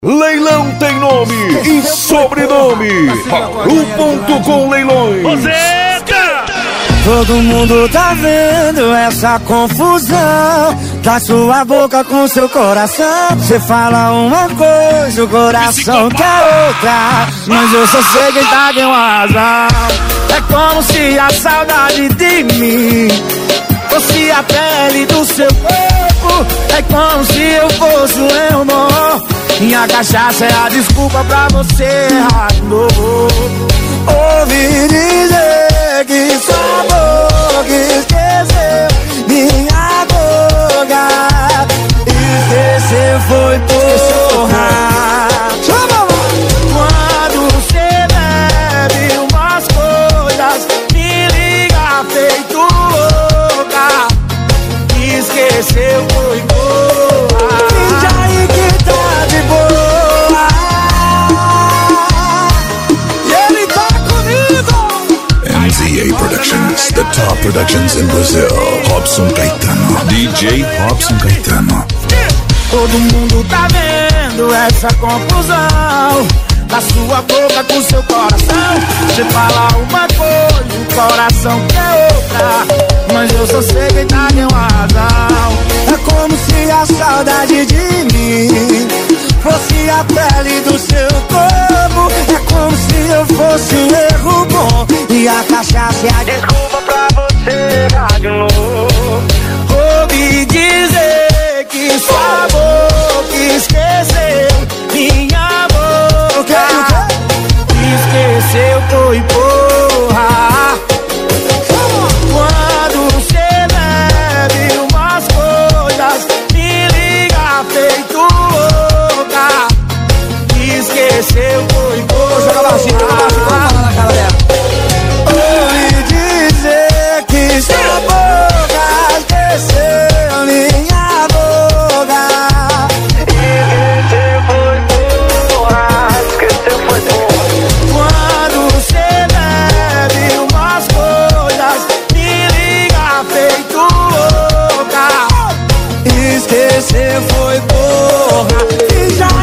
Leilão tem nome e sobrenome. Bauru.com Leilões. Todo mundo tá vendo essa confusão da sua boca com seu coração. Você fala uma coisa, o coração quer outra, mas eu só sei quem tá com razão. É como se a saudade de mim fosse a pele do seu corpo. É como se eu fosse o irmão. Minha cachaça é a desculpa pra você errar de novo. Ouvi dizer que sua boca esqueceu minha boca. Esquecer foi porra. Quando você bebe umas coisas, me liga feito louca. Esqueceu foi porra. Finge aí que tá de boa. E ele tá comigo. MZA Productions, the top productions in Brazil. Robson Caetano, DJ Robson Caetano. Todo mundo tá vendo essa confusão da sua boca com seu coração. Você fala uma coisa, o coração quer outra, mas eu só sei quem tá com razão. É como se a saudade de mim fosse a pele do seu corpo. É como se eu fosse um erro bom e a cachaça é a desculpa pra você errar de novo. Ouvi dizer que sua boca esqueceu minha boca. Esqueceu foi porra. Quando você bebe umas coisas, me liga feito louca. Esqueceu foi porra. Joga baixinho, fala na galera. Ouvi dizer que sua boca esqueceu minha boca. Esqueceu foi porra. Esqueceu foi porra. Quando você bebe umas coisas, me liga feito louca. Esquecer foi porra. E já